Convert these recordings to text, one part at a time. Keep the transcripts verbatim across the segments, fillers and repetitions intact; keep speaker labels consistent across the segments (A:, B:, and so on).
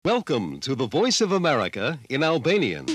A: Welcome to the Voice of America in Albanian.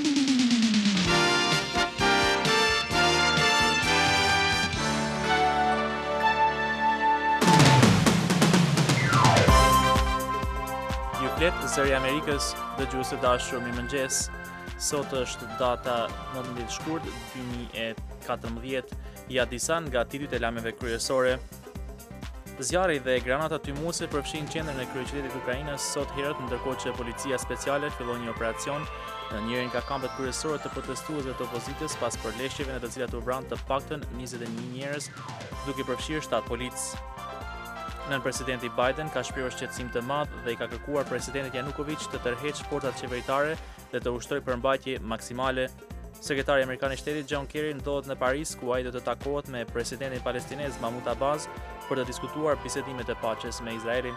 B: Ju flet zëri i Amerikës, dëgjues të dashur, mirëmëngjes. Sot është data nëntëmbëdhjetë shkurt dy mijë e katërmbëdhjetë, ja disa nga titujt e lajmeve kryesore. Zjarri dhe granata tymuese përfshin qendrën e kryeqytetit të Ukrainës sot herët, ndërkohë që policia speciale filloi një operacion në njërin nga kampet kryesore të protestuesve të opozitës pas përleshjeve në të cilat u vranë të paktën njëzet e një njerëz, duke përfshirë shtat polic. Nën presidenti Biden ka shprehur shqetësim të madh dhe i ka kërkuar presidentit Yanukovych të tërheqë forcat qeveritare dhe të ushtrojë përmbajtje maksimale. Sekretari amerikan i shtetit John Kerry ndodhet në Paris, ku ai do të takohet me presidentin palestinez Mahmoud Abbas për të diskutuar bisedimet e paqes me Izraelin.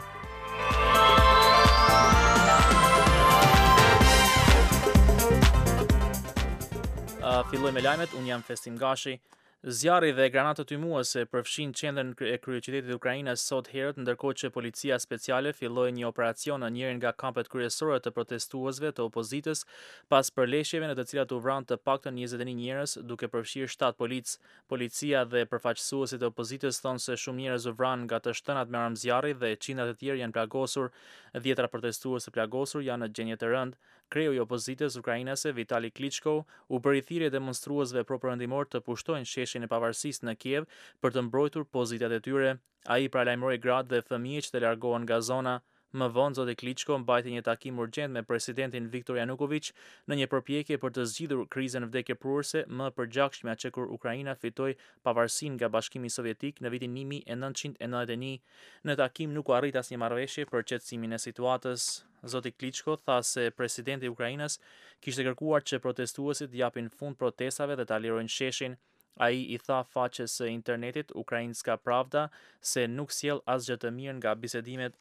B: Uh, filloj me lajmet, unë jam Festim Gashi. Zjarri dhe granatë tymuese përfshin qendrën e kryeqytetit të Ukrainës sot herët, ndërkohë që policia speciale filloi një operacion në njërin nga kampet kryesore të protestuesve të opozitës pas përleshjeve në të cilat u vranë të paktën njëzet e një njerëz, duke përfshirë shtat polic. Policia dhe përfaqësuesit e opozitës thonë se shumë njerëz u vranë nga të shtënat me armë zjarri dhe qindra të tjerë janë plagosur. Dhjetra protestues të plagosur janë në gjendje të rëndë. Kreu i opozitës ukrainase Vitali Klitschko u bëri thirrje demonstruesve propagandimor të pushtojnë sheshin e pavarësisë në Kiev për të mbrojtur pozitat e tyre. Ai paralajmëroi gratë dhe fëmijë që të largohen nga zona. Më vonë zoti Klitschko mbajti një takim urgjent me presidentin Viktor Yanukovych në një përpjekje për të zgjidhur krizën vdekjepruese më përgjakshme që kur Ukraina fitoi pavarësinë nga Bashkimi Sovjetik në vitin një mijë e nëntëqind e nëntëdhjetë e një. Në takim nuk u arrit asnjë marrëveshje për qetësimin e situatës. Zoti Klitschko tha se presidenti i Ukrainës kishte kërkuar që protestuesit japin fund protestave dhe ta lirojnë sheshin. Ai i tha faqes së internetit Ukrainska Pravda se nuk sjell asgjë të mirë nga bisedimet.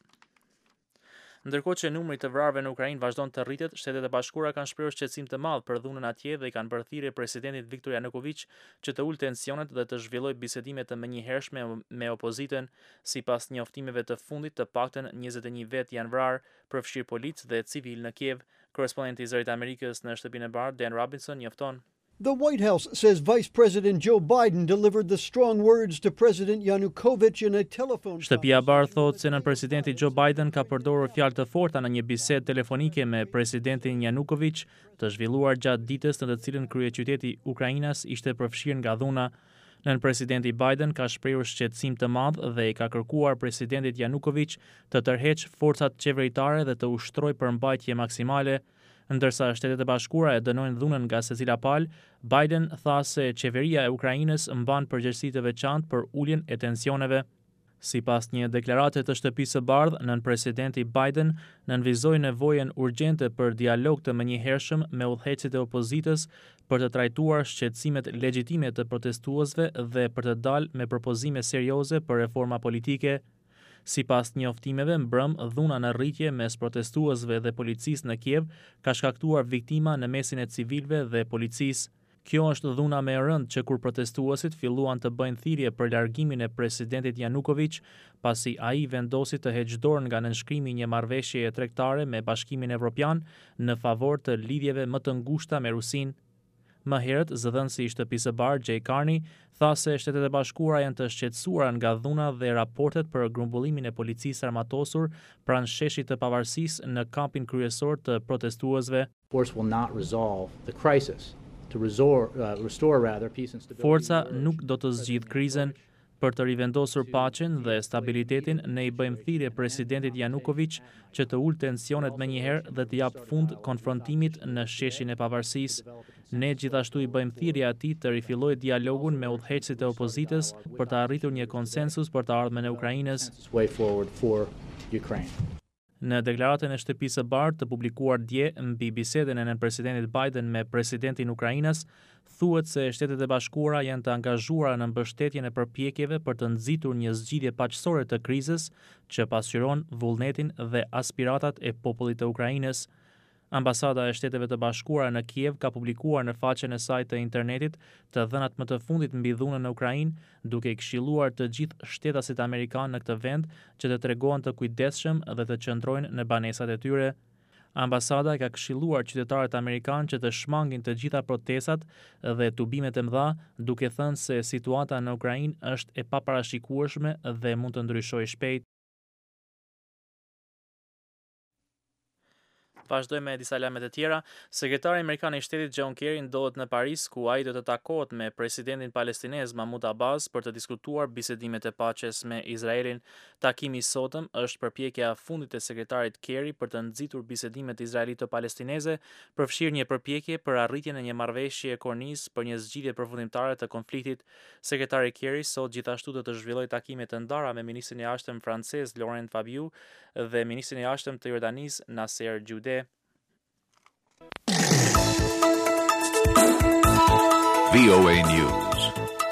B: Ndërkohë që numri i të vrarëve në Ukrainë vazhdon të rritet, Shtetet e Bashkuara kanë shprehur shqetësim të madh për dhunën atje dhe i kanë bërë thirrje presidentit Viktor Yanukovych që të ulë tensionet dhe të zhvillojë bisedime të menjëhershme me opozitën. Sipas njoftimeve të fundit, të paktën njëzet e një vet janë vrarë, përfshirë policë dhe civil në Kiev. Korrespondenti i Zërit të Amerikës në Shtëpinë e Bardhë, Dan Robinson, njofton.
C: The White House says Vice President Joe Biden delivered the strong words to President Yanukovych in a telephone.
B: Shtëpia e Bardhë thotë se nën presidenti Joe Biden ka përdorur fjalë të forta në një bisedë telefonike me presidentin Yanukovych, të zhvilluar gjatë ditës në të cilën kryeqyteti Ukrainës ishte përfshirë nga dhuna. Nën presidenti Biden ka shprehur shqetësim të madh dhe i ka kërkuar presidentit Yanukovych të tërheqë forcat qeveritare dhe të ushtrojë përmbajtje maksimale. Ndërsa Shtetet e Bashkuara e dënojnë dhunën nga secila palë, Biden tha se qeveria e Ukrainës mban përgjegjësi të veçantë për uljen e tensioneve. Sipas një deklarate të Shtëpisë së Bardhë, nën presidenti Biden nënvizoi nevojën urgjente për dialog të menjëhershëm me udhëheqësit e opozitës për të trajtuar shqetësimet legjitime të protestuesve dhe për të dalë me propozime serioze për reforma politike. Sipas njoftimeve, mbrëm dhuna në rritje mes protestuesve dhe policisë në Kiev ka shkaktuar viktima në mesin e civilëve dhe policisë. Kjo është dhuna më e rëndë që kur protestuesit filluan të bëjnë thirrje për largimin e presidentit Yanukovych, pasi ai vendosi të heqë dorë nga nënshkrimi një marrëveshjeje tregtare me Bashkimin Evropian në favor të lidhjeve më të ngushta me Rusinë. Më herët, zëdhënësi i Shtëpisë së Bardhë, Jay Carney, tha se Shtetet e Bashkuara janë të shqetësuara nga dhuna dhe raportet për grumbullimin e policisë armatosur pranë sheshit të pavarësisë në kampin kryesor të protestuesve.
D: Force will not resolve the crisis. To resort, uh, restore rather peace and stability.
B: Forca nuk do të zgjidhë krizën. Për të rivendosur paqen dhe stabilitetin, ne i bëjmë thirrje presidentit Yanukovych që të ulë tensionet menjëherë dhe të japë fund konfrontimit në sheshin e pavarësisë. Ne gjithashtu i bëjmë thirrje atij të rifillojë dialogun me udhëheqësit e opozitës për të arritur një konsensus për të ardhmen e Ukrainës. Në deklaratën e Shtëpisë së Bardhë të publikuar dje mbi bisedën e nënpresidentit Biden me presidentin e Ukrainës, thuhet se Shtetet e Bashkuara janë të angazhuara në mbështetjen e përpjekjeve për të nxitur një zgjidhje paqësore të krizës që pasqyron vullnetin dhe aspiratat e popullit të Ukrainës. Ambasada e Shteteve të Bashkuara në Kiev ka publikuar në faqen e saj të internetit të dhënat më të fundit mbi dhunën në Ukrainë, duke i këshilluar të gjithë shtetasit amerikanë në këtë vend që të tregohen të kujdesshëm dhe të qëndrojnë në banesat e tyre. Ambasada ka këshilluar qytetarët amerikanë që të shmangin të gjitha protestat dhe tubimet e mëdha, duke thënë se situata në Ukrainë është e paparashikueshme dhe mund të ndryshojë shpejt. Vazhdojmë me disa lajme të tjera. Sekretari amerikan i shtetit John Kerry ndodhet në Paris, ku ai do të takohet me presidentin palestinez Mahmoud Abbas për të diskutuar bisedimet e paqes me Izraelin. Takimi i sotëm është përpjekja e fundit e sekretarit Kerry për të nxitur bisedimet izraelito-palestineze, përfshirë një përpjekje për arritjen e një marrëveshje kornizë për një zgjidhje përfundimtare të konfliktit. Sekretari Kerry sot gjithashtu do të zhvillojë takime të ndara me ministrin e jashtëm francez Laurent Fabius dhe ministrin e jashtëm të Jordanisë Nasser Judeh.
E: V O A News.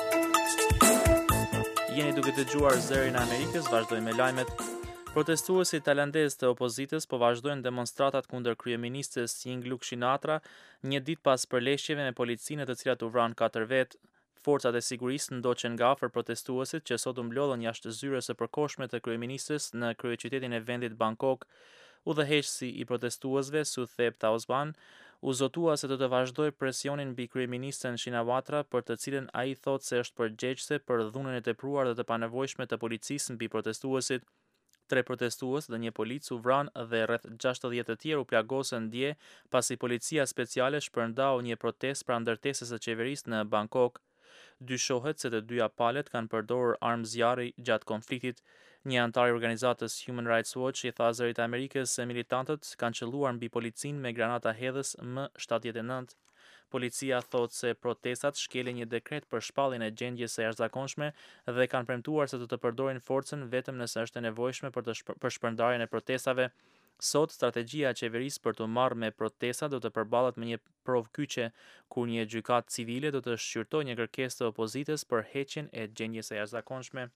B: Jeni duke dëgjuar Zërin e Amerikës, vazhdojmë me lajmet. Protestuesit tajlandez të opozitës po vazhdojnë demonstratat kundër kryeministres Yingluck Shinawatra, një ditë pas përleshjeve me policinë të cilat u vranë katër vetë. Forcat e sigurisë ndoqën nga afër protestuesit që sot u mblodhën jashtë zyrës së përkohshme të kryeministres në kryeqytetin e vendit Bangkok. Udhëheqësi i protestuesve Suthep Thaugsuan u zotua se do të vazhdoj presionin mbi kryeministren Shinawatra, për të cilën ai thotë se është përgjegjëse për dhunën e tepruar dhe të panevojshme të policisë mbi protestuesit. Tre protestues dhe një polic u vranë dhe rreth gjashtëdhjetë të tjerë u plagosën dje pasi policia speciale shpërndau një protestë pranë ndërtesës së qeverisë në Bangkok. Dyshohet se të dyja palët kanë përdorur armë zjarri gjatë konfliktit. Një antar i organizatës Human Rights Watch i tha Zërit Amerikës se militantët kanë qelluar mbi policinë me granata hedhës M shtatëdhjetë e nëntë. Policia thotë se protestat shkelin një dekret për shpalljen e gjendjes së jashtëzakonshme dhe kanë premtuar se do të përdorin forcën vetëm nëse është e nevojshme për të shp- për shpërndarjen e protestave. Sot, strategjia e qeverisë për të marrë me protestat do të përballet me një provë kyçe, kur një gjykatë civile do të shqyrtojë një kërkesë të opozitës për heqjen e gjendjes së jashtëzakonshme.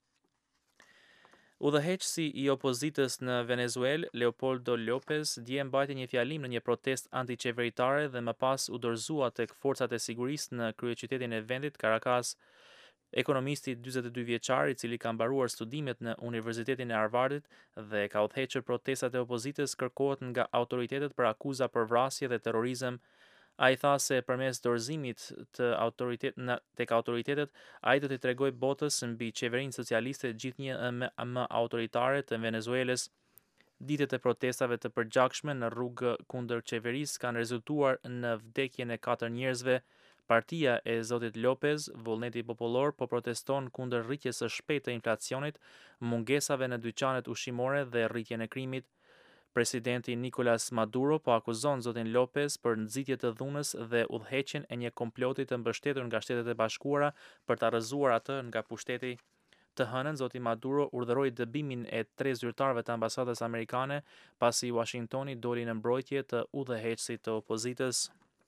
B: Udhëheqësi i opozitës në Venezuelë, Leopoldo López, dje mbajti një fjalim në një protestë antiqeveritare dhe më pas u dorëzua tek forcat e sigurisë në kryeqytetin e vendit, Caracas. Ekonomisti dyzet e dy vjeçar, i cili ka mbaruar studimet në Universitetin e Harvardit dhe ka udhëhequr protestat e opozitës, kërkohet nga autoritetet për akuza për vrasje dhe terrorizëm. Ai tha se përmes dorëzimit të autoritet në tek autoritetet, ai do t'i tregojë botës mbi qeverinë socialiste gjithnjë më, më autoritare të Venezuelës. Ditët e protestave të përgjakshme në rrugë kundër qeverisë kanë rezultuar në vdekjen e katër njerëzve. Partia e zotit Lopez, Vullneti Popullor, po proteston kundër rritjes së shpejtë të inflacionit, mungesave në dyqanet ushqimore dhe rritjen e krimit. Presidenti Nicolas Maduro po akuzon zotin Lopez për nxitje të dhunës dhe udhëheqjen e një komploti të mbështetur nga Shtetet e Bashkuara për ta rrëzuar atë nga pushteti. Të hënën, zoti Maduro urdhëroi dëbimin e tre zyrtarëve të ambasadës amerikane pasi Washingtoni doli në mbrojtje të udhëheqësit të opozitës.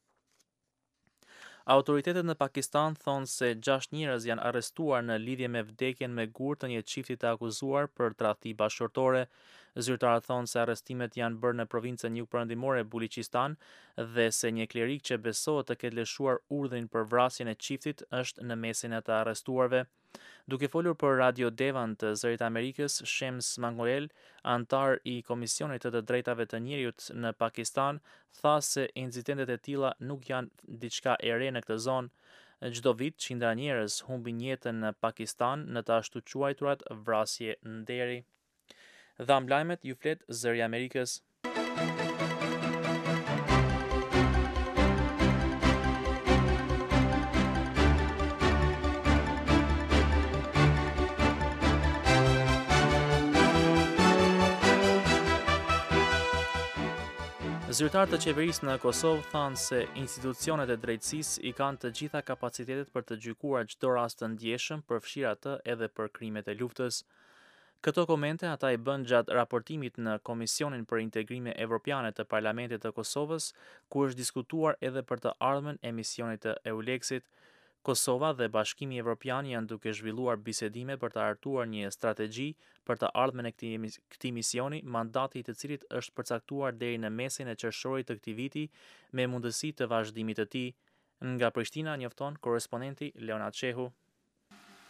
B: Autoritetet në Pakistan thonë se gjashtë njerëz janë arrestuar në lidhje me vdekjen me gur të një çifti të akuzuar për tradhti bashkëshortore. Zyrtarët thonë se arrestimet janë bërë në provincën jugperëndimore Bulichistan dhe se një klerik që besohet të ketë lëshuar urdhrin për vrasjen e çiftit është në mesin e të arrestuarve. Duke folur për Radio Devan të Zërit Amerikës, Shems Mangoel, antar i Komisionit të të Drejtave të Njerëzit në Pakistan, tha se incidentet e tilla nuk janë diçka e re në këtë zonë. Çdo vit qindra njerëz humbin jetën në Pakistan në të ashtu quajturat vrasje nderi. Dham lajmet ju flet Zëri i Amerikës. Zyrtarët të qeverisë në Kosovë thanë se institucionet e drejtësisë i kanë të gjitha kapacitetet për të gjykuar çdo rast të ndjeshëm, përfshirë atë edhe për krimet e luftës. Këto komente ata i bën gjatë raportimit në Komisionin për Integrime Evropiane të Parlamentit të Kosovës, ku është diskutuar edhe për të ardhmen e misionit të EULEX-it. Kosova dhe Bashkimi Evropian janë duke zhvilluar bisedime për të hartuar një strategji për të ardhmen e këtij këtij misioni, mandati i të cilit është përcaktuar deri në mesin e qershorit të këtij viti me mundësi të vazhdimit të tij. Nga Prishtina njofton korrespondenti Leonard Shehu.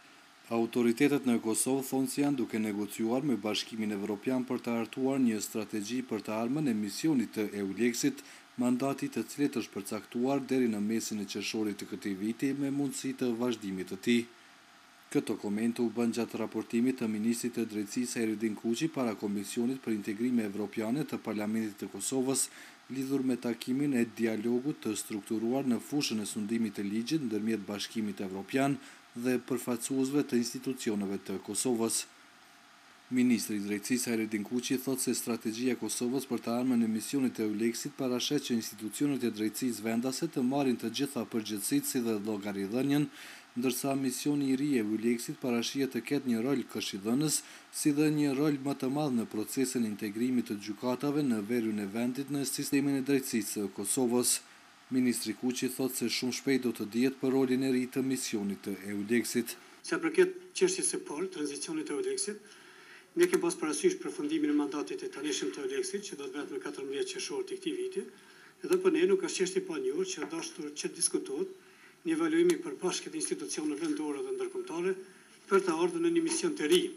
F: Autoritetet në Kosovë thonë se janë duke negociuar me Bashkimin Evropian për të hartuar një strategji për të ardhmen e misionit të EULEX-it, mandati të cilit është përcaktuar deri në mesin e qershorit të këtij viti me mundësi të vazhdimit të tij. Këto komente u bën gjatë raportimit të ministrit të drejtësisë Eridin Kuqi para Komisionit për Integrime Evropiane të Parlamentit të Kosovës lidhur me takimin e dialogut të strukturuar në fushën e sundimit të ligjit ndërmjet Bashkimit Evropian dhe përfaqësuesve të institucioneve të Kosovës. Ministri i Drejtësisë Eridin Kuqi thotë se strategjia e Kosovës për të ardhmen e misionit të EULEX-it parashet që institucionet e drejtësisë vendase të marrin të gjitha përgjegjësitë si dhe llogaridhënien, ndërsa misioni i ri i EULEX-it parashihet të ketë një rol këshillëdhënës, si dhe një rol më të madh në procesin e integrimit të gjykatave në verën e vendit në sistemin e drejtësisë së Kosovës. Ministri Kuqi thotë se shumë shpejt do të dihet për rolin e ri të misionit të EULEX-it.
G: Sa përket çështjes së parë, tranzicionit të EULEX-it, ne kemi pas parasysh përfundimin e mandatit të tanishëm të EULEX-it, që do të bëhet në katërmbëdhjetë qershor të këtij viti, edhe për ne nuk është çështje pa njohur që dashur që diskutohet një evaluim i përbashkët të institucioneve vendore dhe ndërkombëtare për të ardhur në një mision të ri,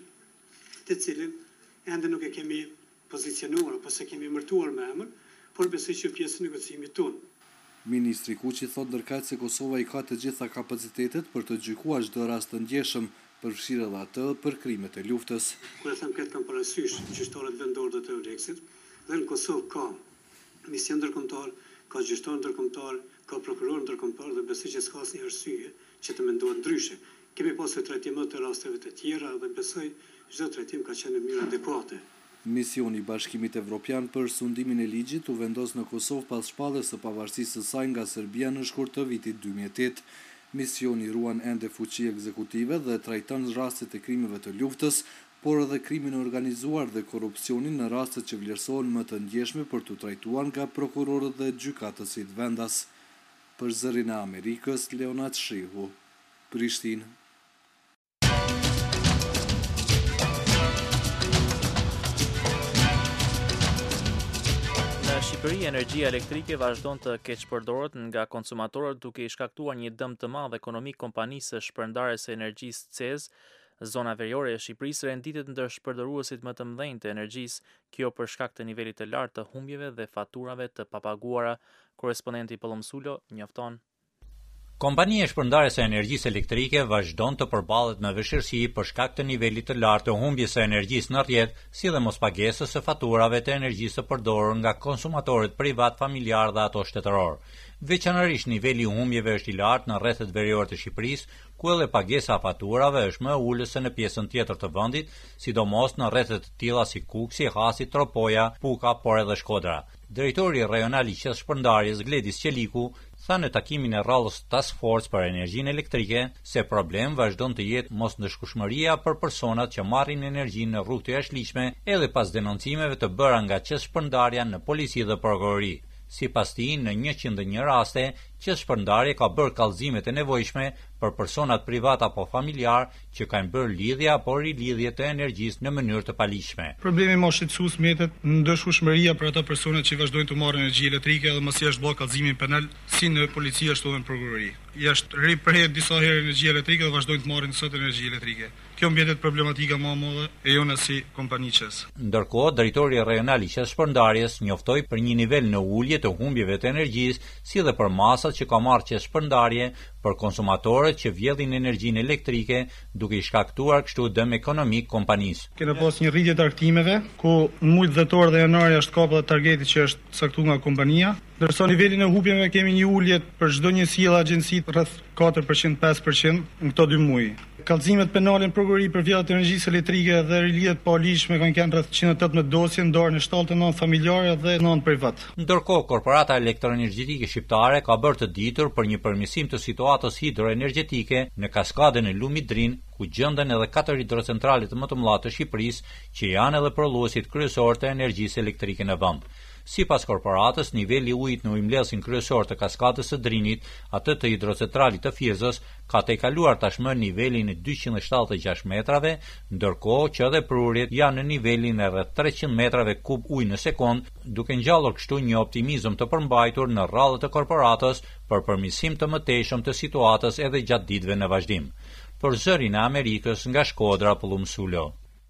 G: të cilin ende nuk e kemi pozicionuar apo se kemi emërtuar me emër, por besoj që pjesë e negocimit tonë.
F: Ministri Kuqi thotë ndërkaq se Kosova i ka të gjitha kapacitetet për të gjykuar çdo rast të ndjeshëm, përfshirë edhe atë për krimet e luftës.
G: Kur e them këtë kam parasysh gjyqtarët vendorë të EULEX-it, dhe në Kosovë ka mision ndërkombëtar, ka gjyqtar ndërkombëtar, ka prokuror ndërkombëtar dhe besoj që s'ka asnjë arsye që të mendohet ndryshe. Kemi pasur trajtim të rasteve të tjera dhe besoj çdo trajtim ka qenë në mënyrë adekuate.
F: Misioni i Bashkimit Evropian për sundimin e ligjit u vendos në Kosovë pas shpalljes së pavarësisë së saj nga Serbia në shkurt të vitit dy mijë e tetë. Misioni ruan ende fuqi ekzekutive dhe trajton rastet e krimeve të luftës, por edhe krimin e organizuar dhe korrupsionin në rastet që vlerësohen më të ndjeshme për të trajtuar nga prokurorët dhe gjykatësit vendas. Për Zërin e Amerikës, Leonard Shihu, Prishtinë.
B: Në Shqipëri, energjia elektrike vazhdon të keqpërdoret nga konsumatorët duke i shkaktuar një dëm të madh ekonomik kompanisë së shpërndarjes së energjisë C E Z. Zona veriore e Shqipërisë renditet ndër shpërdoruesit më të mëdhenj të energjisë, kjo për shkak të nivelit të lartë të humbjeve dhe faturave të papaguara. Korrespondenti Pollum Sulo njofton.
H: Kompania e shpërndarjes së energjisë elektrike vazhdon të përballet me vështirësi për shkak të nivelit të lartë të humbjes së energjisë në rrjet, si dhe mospagesës së faturave të energjisë së përdorur nga konsumatorët privat, familjar dhe ato shtetëror. Veçanërisht niveli i humbjeve është i lartë në rrethet verior të Shqipërisë, ku edhe pagesa e faturave është më e ulës se në pjesën tjetër të vendit, sidomos në rrethet të tilla si Kuksi, Hasi, Tropoja, Puka, por edhe Shkodra. Drejtori rajonal i qendrës shpërndarjes Gledis Qeliku tha në takimin e rrallës Task Force për energjinë elektrike se problem vazhdon të jetë mosndëshkueshmëria për personat që marrin energjinë në rrugë të jashtëligjshme edhe pas denoncimeve të bëra nga qendra shpërndarja në polici dhe prokurori. Sipas tij, në njëqind e një raste, qendra shpërndarje ka bërë kallëzimet e nevojshme për personat privat apo familjar që kanë bërë lidhje apo rilidhje të energjisë në mënyrë të paligjshme.
I: Problemi më shqetësues mbetet ndëshkueshmëria për ata personat që vazhdojnë të marrin energji elektrike dhe mos i është bërë kallëzimi penal si në polici ashtu edhe në prokurori. Jashtë riprehet disa herë energji elektrike dhe vazhdojnë të marrin sot energji elektrike. Kjo mbetet problematika më e madhe e jona si kompani qes.
H: Ndërkohë, drejtori rajonal i qendrës shpërndarjes njoftoi për një nivel në ulje të humbjeve të energjisë, si dhe për masat që ka marrë qendra shpërndarje për konsumatorët që vjedhin energjinë elektrike, duke i shkaktuar kështu dëm ekonomik kompanisë.
I: Kena pas një rritje të arktimeve, ku në muajt dhjetor dhe janar është kapur targeti që është caktuar nga kompania, ndërsa nivelin e humbjeve kemi një ulje për çdo një sjellë agjenci rreth katër përqind pesë përqind në këto dy muaj. Kallëzimet penale në prokurori për vjedhje të energjisë elektrike dhe rilidhjet pa ligjshme kanë qenë rreth njëqind e tetëmbëdhjetë dosje ndarë në shtatëdhjetë e nëntë familjare dhe nëntë privat.
H: Ndërkohë, Korporata Elektroenergjetike Shqiptare ka bërë të ditur për një përmirësim të situatës hidroenergjetike në kaskadën e lumit Drin, ku gjenden edhe katër hidrocentralet më të mëdha të Shqipërisë, që janë edhe prodhuesit kryesor të energjisë elektrike në vend. Sipas korporatës, niveli i ujit në ujëmbledhsin kryesor të kaskadës së Drinit, atë të hidrocentralit të Fiezës, ka tejkaluar tashmë nivelin e dyqind e shtatëdhjetë e gjashtë metrave, ndërkohë që edhe prurjet janë në nivelin e rreth treqind metrave kub ujë në sekond, duke ngjallur kështu një optimizëm të përmbajtur në rrallët e korporatës për përmirësim të mëtejshëm të situatës edhe gjatë ditëve në vazhdim. për zërin e Amerikës nga Shkodra Pullumsulo.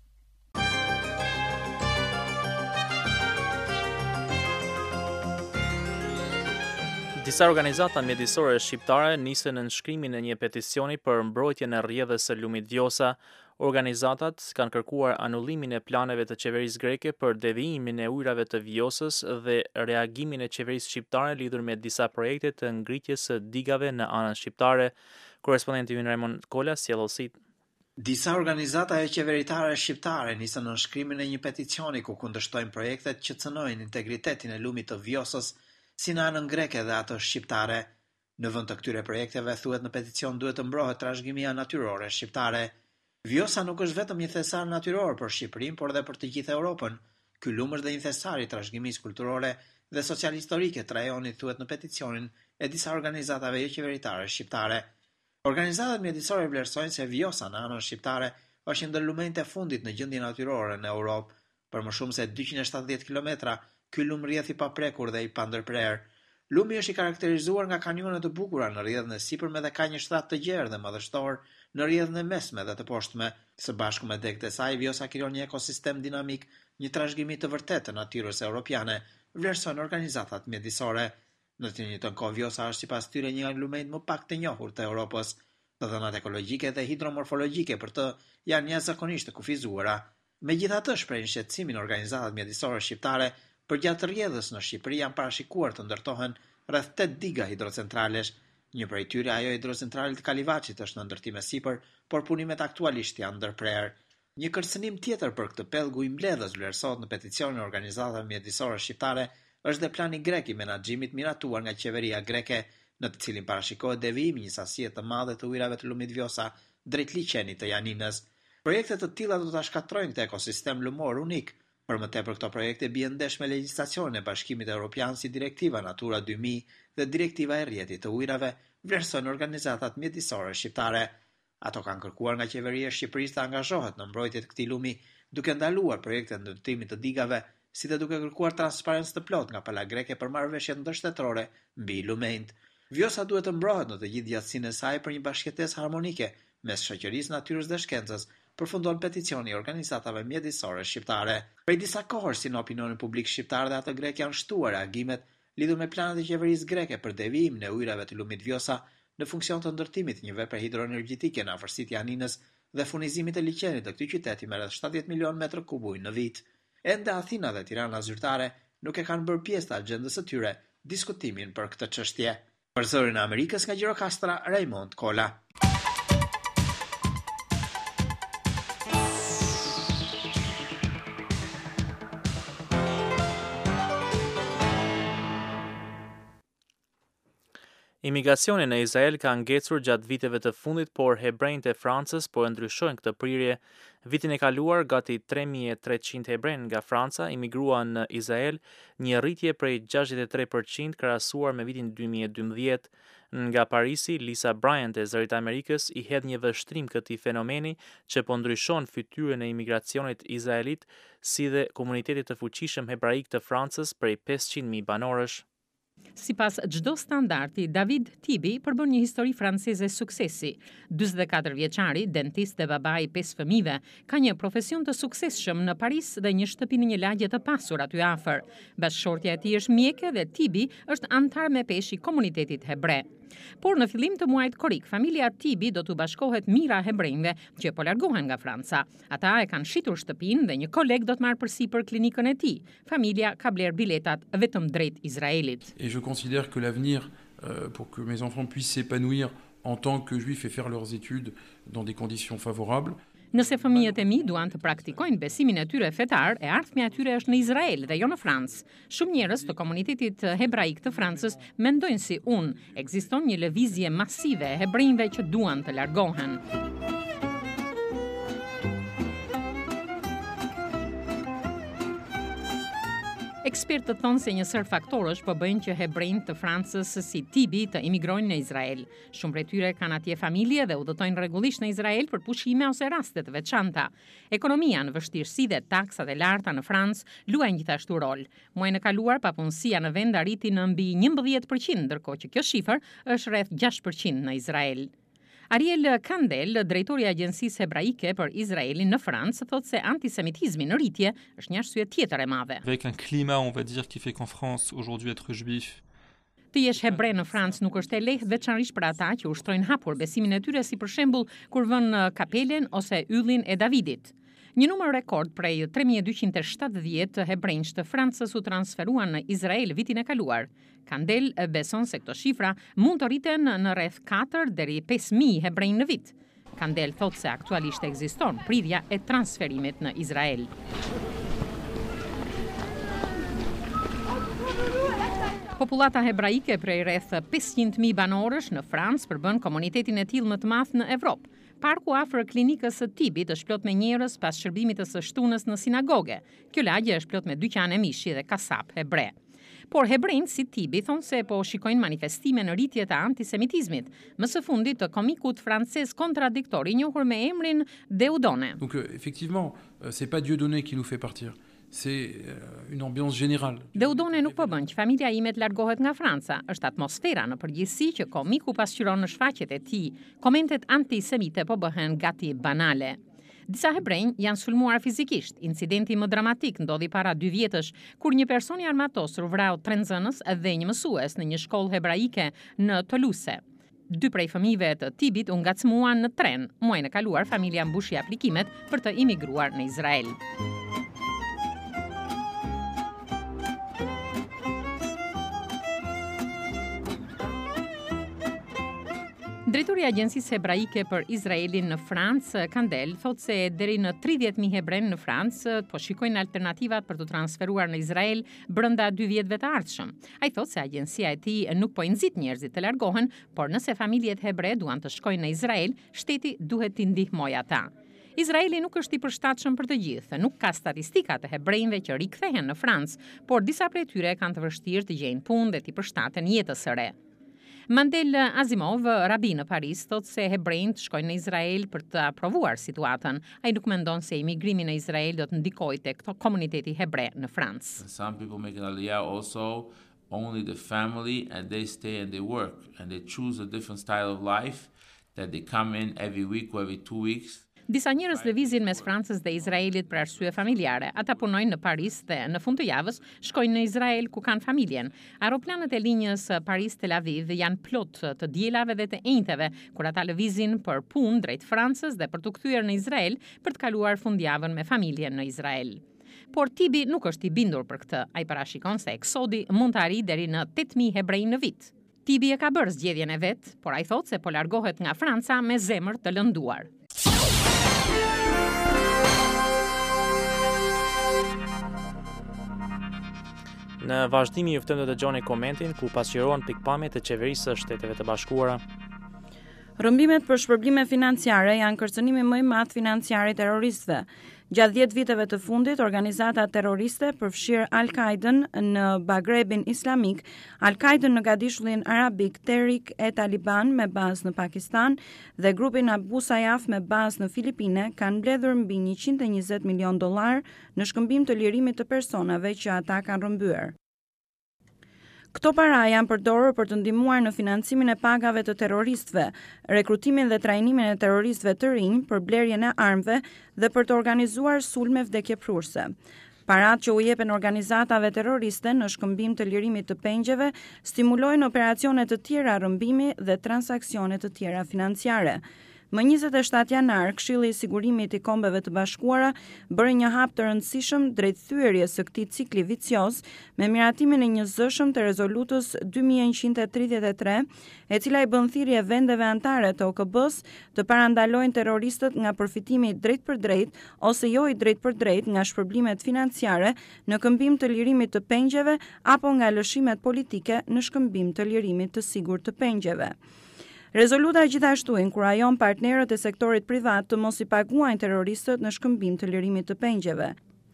B: Disa organizata mjedisore shqiptare nisën në nënshkrimin e një peticioni për mbrojtjen e rrjedhës së lumit Vjosa. Organizatat kanë kërkuar anullimin e planeve të qeverisë greke për devijimin e ujrave të Vjosës dhe reagimin e qeverisë shqiptare lidhur me disa projekte të ngritjes së digave në anën shqiptare. Korrespondenti ynë Raymond Kola sjell osit.
J: Disa organizata e qeveritare shqiptare nisën në nënshkrimin e një peticioni ku kundërshtojnë projektet që cënojnë integritetin e lumit të Vjosës si në anën greke dhe atë shqiptare. Në vend të këtyre projekteve thuhet në peticion duhet të mbrohet trashëgimia natyrore shqiptare. Vjosa nuk është vetëm një thesar natyror për Shqipërinë, por edhe për të gjithë Europën. Ky lum është dhe një thesar i trashëgimisë kulturore dhe social-historike të rajonit, thuhet në peticionin e disa organizatave jo qeveritare shqiptare. Organizatat mjedisore vlerësojnë se Vjosa në anën shqiptare është një ndër lumenjtë e fundit në gjendje natyrore në Europë. Për më shumë se dyqind e shtatëdhjetë kilometra, ky lum rrjedh i paprekur dhe i pandërprer. Lumi është i karakterizuar nga kanjone të bukura në rrjedhën e sipërme dhe ka një shtrat të gjerë dhe madhështor në rrjedhën e mesme dhe të poshtme. Së bashku me degët e saj, Vjosa krijon një ekosistem dinamik, një trashëgimi të vërtetë të natyrës europiane, vlerësojnë organizatat mjedisore. Në të njëjtën kohë, Vjosa është sipas tyre një nga lumenjtë më pak të njohur të Europës. Të dhënat ekologjike dhe hidromorfologjike për të janë jashtëzakonisht të kufizuara. Megjithatë, shprehin shqetësimin organizatat mjedisore shqiptare për gjatë rrjedhës në Shqipëri janë parashikuar të ndërtohen rreth tetë diga hidrocentralesh. Një prej tyre, ajo hidrocentrale të Kalivaçit, është në ndërtim e sipër, por punimet aktualisht janë ndërprer. Një kërcënim tjetër për këtë pellgu i mbledhës vlerësohet në peticionin e organizatave mjedisore shqiptare është dhe plani grek i menaxhimit miratuar nga qeveria greke, në të cilin parashikohet devijimi një sasie të madhe të ujrave të lumit Vjosa drejt liçenit të Janinës. Projekte të tilla do ta shkatrojnë këtë ekosistem lumor unik. Për më tepër, këto projekte bien ndesh me legjislacionin e Bashkimit Evropian si Direktiva Natura dy mijë dhe Direktiva e rrjetit të ujrave, vlerësojnë organizatat mjedisore shqiptare. Ato kanë kërkuar nga qeveria e Shqipërisë të angazhohet në mbrojtje të këtij lumi, duke ndaluar projektet ndërtimit të digave, si dhe duke kërkuar transparencë të plotë nga pala greke për marrëveshjet ndërshtetërore mbi lumenjt. Vjosa duhet të mbrohet në të gjithë gjatësinë e saj për një bashkëtesë harmonike mes shoqërisë, natyrës dhe shkencës, përfundon peticioni i organizatave mjedisore shqiptare. Prej disa kohësh, si në opinionin publik shqiptar dhe atë grek, janë shtuar reagimet lidhur me planet e qeverisë greke për devijimin e ujrave të lumit Vjosa në funksion të ndërtimit një vepre hidroenergjitike në afërsitë e Janinës dhe furnizimit të liçenit të këtij qyteti me rreth shtatëdhjetë milion metër kub ujë në vit. Ende Athina dhe Tirana zyrtare nuk e kanë bërë pjesë të agjendës së tyre diskutimin për këtë çështje. Për zërin e Amerikës nga Gjirokastra, Raymond Kola.
B: Imigracioni në Izrael ka ngecur gjatë viteve të fundit, por hebrejt e Francës po e ndryshojnë këtë prirje. Vitin e kaluar, gati tre mijë e treqind hebrejnë nga Franca imigruan në Izrael, një rritje prej gjashtëdhjetë e tre përqind krahasuar me vitin dy mijë e dymbëdhjetë. Nga Parisi, Lisa Bryant e Zërit Amerikës i hedh një vështrim këtij fenomeni që po ndryshon fytyrën e imigracionit izraelit, si dhe komunitetit të fuqishëm hebraik të Francës prej pesëqind mijë banorësh.
K: Sipas çdo standardi, David Tibi përbën një histori franceze suksesi. dyzet e katër vjeçari, dentist dhe baba i pesë fëmijëve, ka një profesion të suksesshëm në Paris dhe një shtëpi në një lagje të pasur aty afër. Bashkëshortja e tij është mjeke dhe Tibi është antar me peshë i komunitetit hebre. Por në fillim të muajit korrik, familja Tibi do t'u bashkohet mira hebrejve që po largohen nga Franca. Ata e kanë shitur shtëpinë dhe një koleg do të marrë përsipër klinikën e tij. Familja ka bler biletat vetëm drejt Izraelit.
L: Et je considère que l'avenir euh, pour que mes enfants puissent s'épanouir en tant que juifs et faire leurs études dans des conditions favorables.
K: Nëse fëmijët e mi duan të praktikojnë besimin e tyre fetar, e ardhmja e tyre është në Izrael dhe jo në Francë. Shumë njerëz të komunitetit hebraik të Francës mendojnë si unë, ekziston një lëvizje masive e hebrejve që duan të largohen. Ekspertët thonë se një sër faktorësh po bëjnë që hebrejnë të Francës si Tibi të imigrojnë në Izrael. Shumë prej tyre kanë atje familje dhe udhëtojnë rregullisht në Izrael për pushime ose raste të veçanta. Ekonomia në vështirësi dhe taksat e larta në Francë luajnë gjithashtu rol. Muajin e kaluar papunësia në vend arriti në mbi njëmbëdhjetë përqind, ndërkohë që kjo shifër është rreth gjashtë përqind në Izrael. Ariel Kandel, drejtori i Agjencisë Hebraike për Izraelin në Francë, thotë se antisemitizmi në rritje është një arsye tjetër e madhe.
M: Avec un climat, on va dire, qui fait qu'en France aujourd'hui être juif.
K: Të jesh hebre në Francë nuk është e lehtë, veçanërisht për ata që ushtrojnë hapur besimin e tyre, si për shembull kur vënë kapelen ose yllin e Davidit. Një numër rekord prej tre mijë e dyqind e shtatëdhjetë hebrejsh të Francës u transferuan në Izrael vitin e kaluar. Kandel beson se këto shifra mund të rriten në rreth katër deri pesë mijë hebrejnë në vit. Kandel thotë se aktualisht ekziston prirja e transferimit në Izrael. Popullata hebraike prej rreth pesëqind mijë banorësh në Francë përbën komunitetin e tillë më të madh në Evropë. Parku afër klinikës së Tibit është plot me njerëz pas shërbimit të së shtunës në sinagoge. Kjo lagje është plot me dyqane mishi dhe kasap hebre. Por hebrejnë si Tibi thonë se po shikojnë manifestime në rritje të antisemitizmit, më së fundit të komikut francez kontradiktor i njohur me emrin Deudone.
L: Donc euh, effectivement, euh, c'est pas Dieudonné qui nous fait partir. C'est une ambiance générale.
K: Deudone nuk po bën që familja ime të largohet nga Franca, është atmosfera në përgjithësi që komiku pasqyron në shfaqjet e tij. Komentet antisemite po bëhen gati banale. Disa hebrejnë janë sulmuar fizikisht. Incidenti më dramatik ndodhi para dy vjetësh, kur një person i armatosur vrau tre nxënës dhe një mësues në një shkollë hebraike në Toulouse. Dy prej fëmijëve të Tibit u ngacmuan në tren. Muajin e kaluar familja mbushi aplikimet për të imigruar në Izrael. Drejtori i Agjencisë Hebraike për Izraelin në Francë, Kandel, thotë se deri në tridhjetë mijë hebrenë në Francë po shikojnë alternativat për të transferuar në Izrael brenda dy vjetëve të ardhshëm. Ai thotë se agjencia e tij nuk po i nxit njerëzit të largohen, por nëse familjet hebre duan të shkojnë në Izrael, shteti duhet t'i ndihmojë ata. Izraeli nuk është i përshtatshëm për të gjithë, nuk ka statistika të hebrejve që rikthehen në Francë, por disa prej tyre kanë të vështirë të gjejnë punë dhe të përshtaten jetës së re. Mandel Azimov, rabi në Paris, thotë se hebrejnë shkojnë në Izrael për të provuar situatën. Ai nuk mendon se imigrimi në Izrael do të ndikojë tek komuniteti hebre në Francë.
N: Some people make an aliyah also only the family and they stay and they work and they choose a different style of life that they come in every week or every two weeks.
K: Disa njerëz lëvizin mes Francës dhe Izraelit për arsye familjare. Ata punojnë në Paris dhe në fund të javës shkojnë në Izrael ku kanë familjen. Aeroplanet e linjës Paris-Tel Aviv janë plot të dielave dhe të enjteve, kur ata lëvizin për punë drejt Francës dhe për të kthyer në Izrael për të kaluar fundjavën me familjen në Izrael. Por Tibi nuk është i bindur për këtë. Ai parashikon se eksodi mund të arrijë deri në tetë mijë hebrej në vit. Tibi e ka bërë zgjedhjen e vet, por ai thotë se po largohet nga Franca me zemër të lënduar.
B: Në vazhdimi ju ftoj të dëgjoni komentin ku pasqyrohen pikpamjet e qeverisë së Shteteve të Bashkuara.
O: Rrëmbimet për shpërblime financiare janë kërcënimi më i madh financiar i terroristëve. Gjatë dhjetë viteve të fundit, organizata terroriste përfshirë Al-Qaiden në Bagrebin Islamik, Al-Qaiden në Gadishullin Arabik, Tehrik e Taliban me bazë në Pakistan dhe grupin Abu Sayyaf me bazë në Filipine kanë mbledhur mbi njëqind e njëzet milion dollar në shkëmbim të lirimit të personave që ata kanë rrëmbyer. Këto para janë përdorur për të ndihmuar në financimin e pagave të terroristëve, rekrutimin dhe trajnimin e terroristëve të rinj për blerjen e armëve dhe për të organizuar sulme vdekjeprurse. Paratë që u jepen organizatave terroriste në shkëmbim të lirimit të pengjeve stimulojnë operacione të tjera rrëmbimi dhe transaksione të tjera financiare. Më njëzet e shtatë janar, Këshilli i Sigurimit i Kombeve të Bashkuara bëri një hap të rëndësishëm drejt thyerjes së këtij cikli vicioz me miratimin e njëzëshëm të rezolutës dy mijë e njëqind e tridhjetë e tre, e cila i bën thirrje vendeve anëtare të O K B-s të parandalojnë terroristët nga përfitimi drejt për drejt ose jo i drejt për drejt nga shpërblimet financiare në këmbim të lirimit të pengjeve apo nga lëshimet politike në shkëmbim të lirimit të sigurt të pengjeve. Rezoluta gjithashtu inkurajon partnerët e sektorit privat të mos i paguajnë terroristët në shkëmbim të lirimit të pengjeve.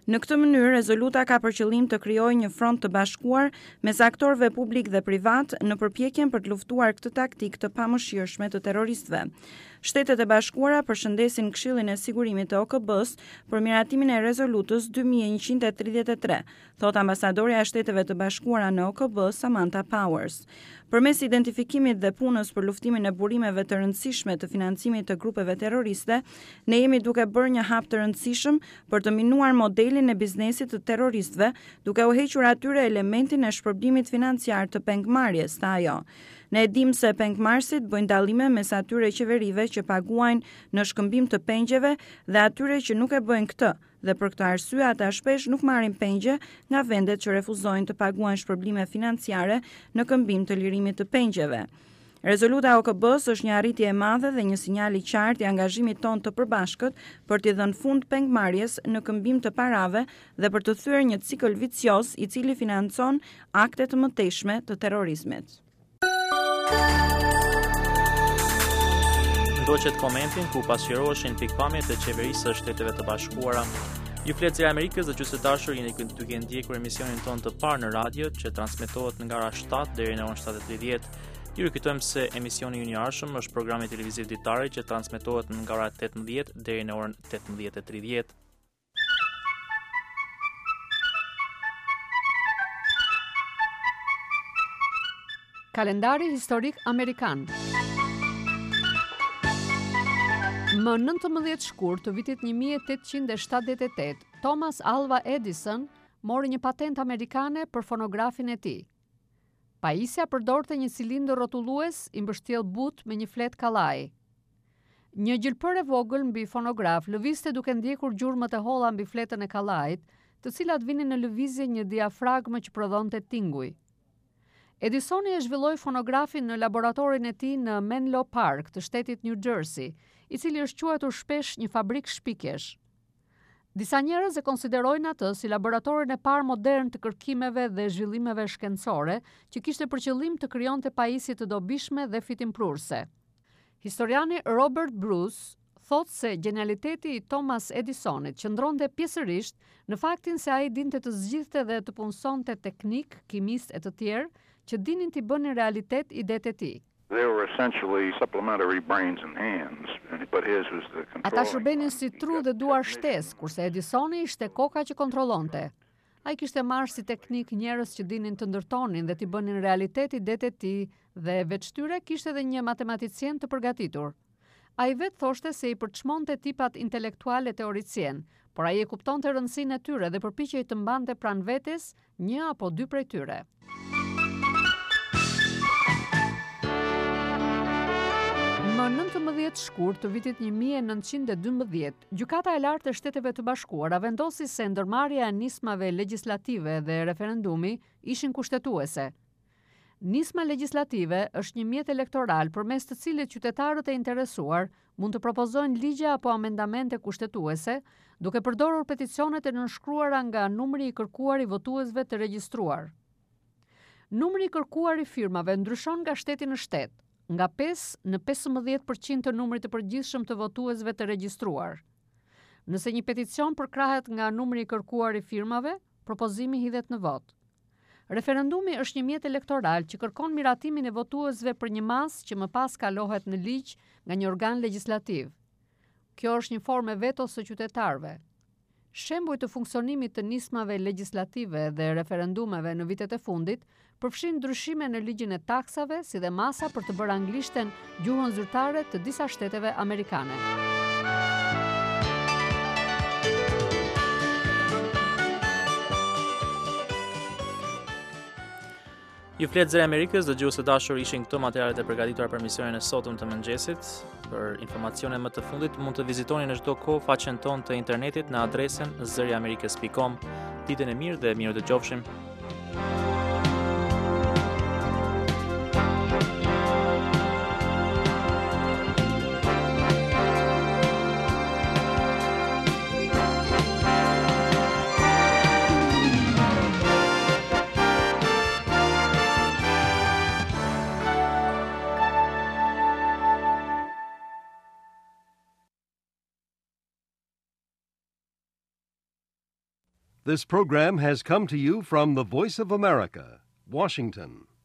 O: Në këtë mënyrë, rezoluta ka për qëllim të krijojë një front të bashkuar mes aktorëve publik dhe privat në përpjekjen për të luftuar këtë taktikë të pamëshirshme të terroristëve. Shtetet e Bashkuara përshëndesin Këshillin e Sigurimit të O K B-s për miratimin e rezolutës dy mijë e njëqind e tridhjetë e tre, thot ambasadorja e Shteteve të Bashkuara në O K B, Samantha Powers. Përmes identifikimit dhe punës për luftimin e burimeve të rëndësishme të financimit të grupeve terroriste, ne jemi duke bërë një hap të rëndësishëm për të minuar modelin e biznesit të terroristëve, duke u hequr atyre elementin e shpërblimit financiar të pengmarrjes, tha ajo. Ne e dim se pengmarrësit bëjnë dallime mes atyre qeverive që paguajnë në shkëmbim të pengjeve dhe atyre që nuk e bëjnë këtë, dhe për këtë arsye ata shpesh nuk marrin pengje nga vendet që refuzojnë të paguajnë shpërblime financiare në këmbim të lirimit të pengjeve. Rezoluta O K B-s është një arritje e madhe dhe një sinjal i qartë i angazhimit ton të përbashkët për t'i dhënë fund pengmarrjes në këmbim të parave dhe për të thyer një cikël vicioz i cili financon akte të mëtejshme të terrorizmit.
B: Ndoqet komentin ku pasqyroheshin pikpamjet e qeverisë së Shteteve të Bashkuara. Ju flet Zëri i Amerikës dhe gjysmë dashur, jeni duke ndjekur emisionin ton të parë në radio që transmetohet nga ora shtatë deri në orën shtatë e tridhjetë. Ju rikujtojmë se emisioni ynë i arshëm është programi televiziv ditare që transmetohet nga ora tetëmbëdhjetë deri në orën tetëmbëdhjetë e tridhjetë.
P: Kalendari historik amerikan. Më nëntëmbëdhjetë shkurt të vitit një mijë e tetëqind e shtatëdhjetë e tetë, Thomas Alva Edison mori një patentë amerikane për fonografin e tij. Pajisja përdorte një cilindër rrotullues i mbështjell but me një flet kallaji. Një gjilpër e vogël mbi fonograf lëvizte duke ndjekur gjurmët e holla mbi fletën e kallajit, të cilat vinin në lëvizje një diafragmë që prodhonte tinguj. Edisoni e zhvilloi fonografin në laboratorin e tij në Menlo Park të shtetit New Jersey, i cili është quajtur shpesh një fabrik shpikjesh. Disa njerëz e konsiderojnë atë si laboratorin e parë modern të kërkimeve dhe zhvillimeve shkencore, që kishte për qëllim të krijonte pajisje të dobishme dhe fitimprurse. Historiani Robert Bruce thotë se genialiteti i Thomas Edisonit qëndronte pjesërisht në faktin se ai dinte të zgjidhte dhe të punësonte teknik, kimistë e të tjerë që dinin t'i bënin realitet idetë e tij.
E: They were essentially supplementary brains and hands, but his was the control.
P: Ata shërbenin si tru dhe duar shtesë, kurse Edisoni ishte koka që kontrollonte. Ai kishte marrë si teknik njerëz që dinin të ndërtonin dhe t'i bënin realitet idetë e tij, dhe veç tyre kishte edhe një matematicien të përgatitur. Ai vetë thoshte se i përçmonte tipat intelektuale teoricien, por ai e kuptonte rëndësinë e tyre dhe përpiqej të mbante pranë vetes një apo dy prej tyre. Më nëntëmbëdhjetë shkurt të vitit një mijë e nëntëqind e dymbëdhjetë, Gjykata e Lartë e Shteteve të Bashkuara vendosi se ndërmarrja e nismave legjislative dhe referendumi ishin kushtetuese. Nisma legjislative është një mjet elektoral përmes të cilit qytetarët e interesuar mund të propozojnë ligje apo amendamente kushtetuese, duke përdorur peticionet e nënshkruara nga numri i kërkuar i votuesve të regjistruar. Numri i kërkuar i firmave ndryshon nga shteti në shtet, nga pesë në pesëmbëdhjetë përqind të numrit të përgjithshëm të votuesve të regjistruar. Nëse një peticion përkrahet nga numri i kërkuar i firmave, propozimi hidhet në vot. Referendumi është një mjet elektoral që kërkon miratimin e votuesve për një masë që më pas kalohet në ligj nga një organ legjislativ. Kjo është një formë e vetos së qytetarëve. Shembuj të funksionimit të nismave legjislative dhe referendumeve në vitet e fundit përfshin ndryshime në ligjin e taksave, si dhe masa për të bërë anglishten gjuhën zyrtare të disa shteteve amerikane.
B: Ju flet Zëri i Amerikës, dëgjues të dashur, ishin këto materialet e përgatitura për misionin e sotëm të mëngjesit. Për informacione më të fundit mund të vizitoni në çdo kohë faqen tonë të internetit në adresen zëri amerikës pikë com. Ditën e mirë dhe mirë dëgjofshim.
A: This program has come to you from the Voice of America, Washington.